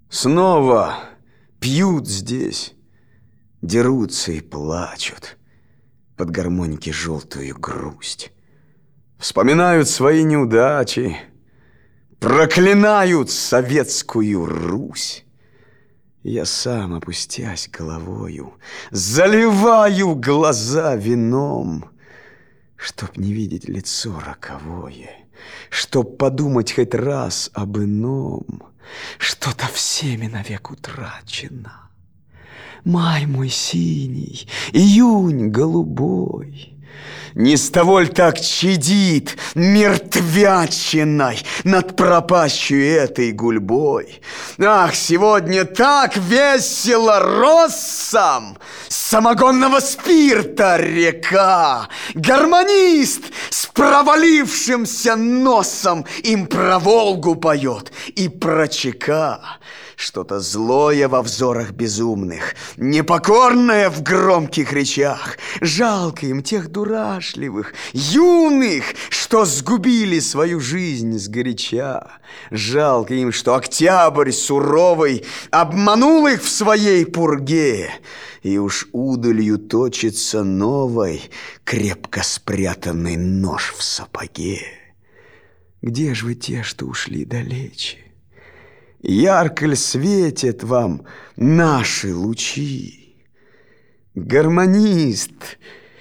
Снова пьют здесь, дерутся и плачут под гармоники желтую грусть. Вспоминают свои неудачи, проклинают советскую Русь. Я сам, опустясь головою, заливаю глаза вином, чтоб не видеть лицо роковое, чтоб подумать хоть раз об ином. Что-то всеми навек утрачено. Май мой синий, июнь голубой. Не с того ль так чадит мертвячиной над пропащей этой гульбой? Ах, сегодня так весело россам самогонного спирта река! Гармонист с провалившимся носом им про Волгу поет и про ЧК. Что-то злое во взорах безумных, непокорное в громких речах. Жалко им тех дурашливых, юных, что сгубили свою жизнь сгоряча. Жалко им, что октябрь суровый обманул их в своей пурге. И уж удалью точится новой, крепко спрятанный нож в сапоге. Где ж вы те, что ушли далече? Ярко ль светят вам наши лучи? Гармонист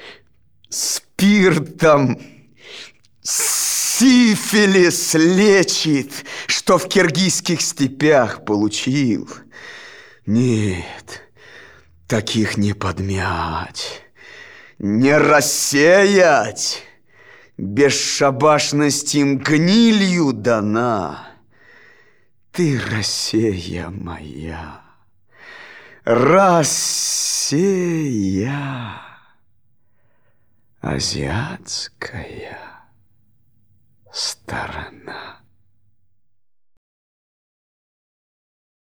спиртом сифилис лечит, что в киргизских степях получил. Нет, таких не подмять, не рассеять. Бесшабашность им гнилью дана. Ты, Россия моя, Россия азиатская сторона.